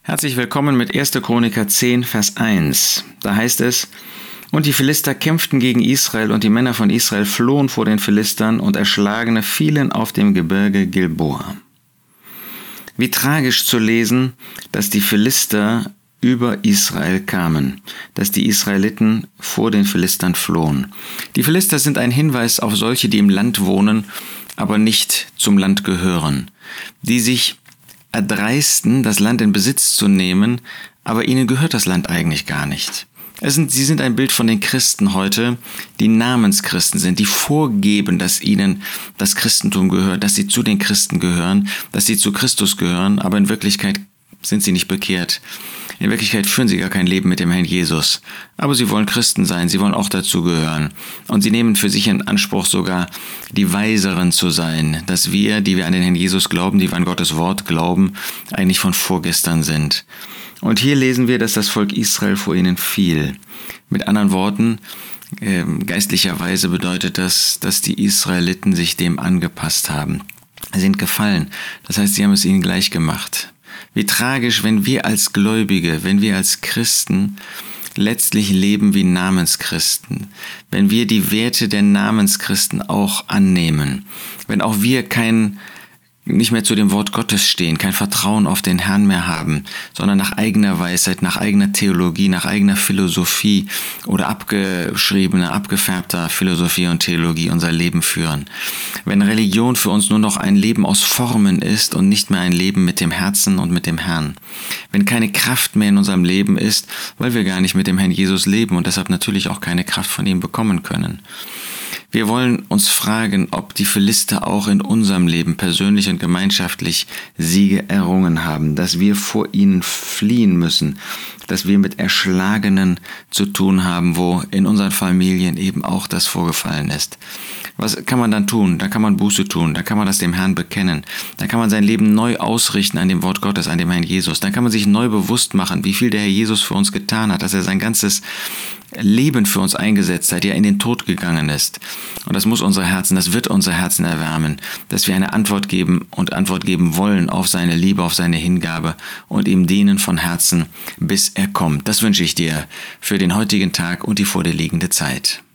Herzlich willkommen mit 1. Chroniker 10, Vers 1. Da heißt es: Und die Philister kämpften gegen Israel, und die Männer von Israel flohen vor den Philistern, und Erschlagene fielen auf dem Gebirge Gilboa. Wie tragisch zu lesen, dass die Philister über Israel kamen, dass die Israeliten vor den Philistern flohen. Die Philister sind ein Hinweis auf solche, die im Land wohnen, aber nicht zum Land gehören, die sich erdreisten, das Land in Besitz zu nehmen, aber ihnen gehört das Land eigentlich gar nicht. Sie sind ein Bild von den Christen heute, die Namenschristen sind, die vorgeben, dass ihnen das Christentum gehört, dass sie zu den Christen gehören, dass sie zu Christus gehören, aber in Wirklichkeit sind sie nicht bekehrt. In Wirklichkeit führen sie gar kein Leben mit dem Herrn Jesus. Aber sie wollen Christen sein, sie wollen auch dazu gehören. Und sie nehmen für sich in Anspruch, sogar die Weiseren zu sein, dass wir, die wir an den Herrn Jesus glauben, die wir an Gottes Wort glauben, eigentlich von vorgestern sind. Und hier lesen wir, dass das Volk Israel vor ihnen fiel. Mit anderen Worten, geistlicherweise bedeutet das, dass die Israeliten sich dem angepasst haben. Sie sind gefallen. Das heißt, sie haben es ihnen gleich gemacht. Wie tragisch, wenn wir als Gläubige, wenn wir als Christen letztlich leben wie Namenschristen, wenn wir die Werte der Namenschristen auch annehmen, wenn auch wir nicht mehr zu dem Wort Gottes stehen, kein Vertrauen auf den Herrn mehr haben, sondern nach eigener Weisheit, nach eigener Theologie, nach eigener Philosophie oder abgeschriebener, abgefärbter Philosophie und Theologie unser Leben führen. Wenn Religion für uns nur noch ein Leben aus Formen ist und nicht mehr ein Leben mit dem Herzen und mit dem Herrn. Wenn keine Kraft mehr in unserem Leben ist, weil wir gar nicht mit dem Herrn Jesus leben und deshalb natürlich auch keine Kraft von ihm bekommen können. Wir wollen uns fragen, ob die Philister auch in unserem Leben persönlich und gemeinschaftlich Siege errungen haben, dass wir vor ihnen fliehen müssen, dass wir mit Erschlagenen zu tun haben, wo in unseren Familien eben auch das vorgefallen ist. Was kann man dann tun? Da kann man Buße tun, da kann man das dem Herrn bekennen, da kann man sein Leben neu ausrichten an dem Wort Gottes, an dem Herrn Jesus. Dann kann man sich neu bewusst machen, wie viel der Herr Jesus für uns getan hat, dass er sein ganzes Leben für uns eingesetzt hat, ja in den Tod gegangen ist. Und das wird unsere Herzen erwärmen, dass wir eine Antwort geben und Antwort geben wollen auf seine Liebe, auf seine Hingabe und ihm dienen von Herzen, bis er kommt. Das wünsche ich dir für den heutigen Tag und die vor dir liegende Zeit.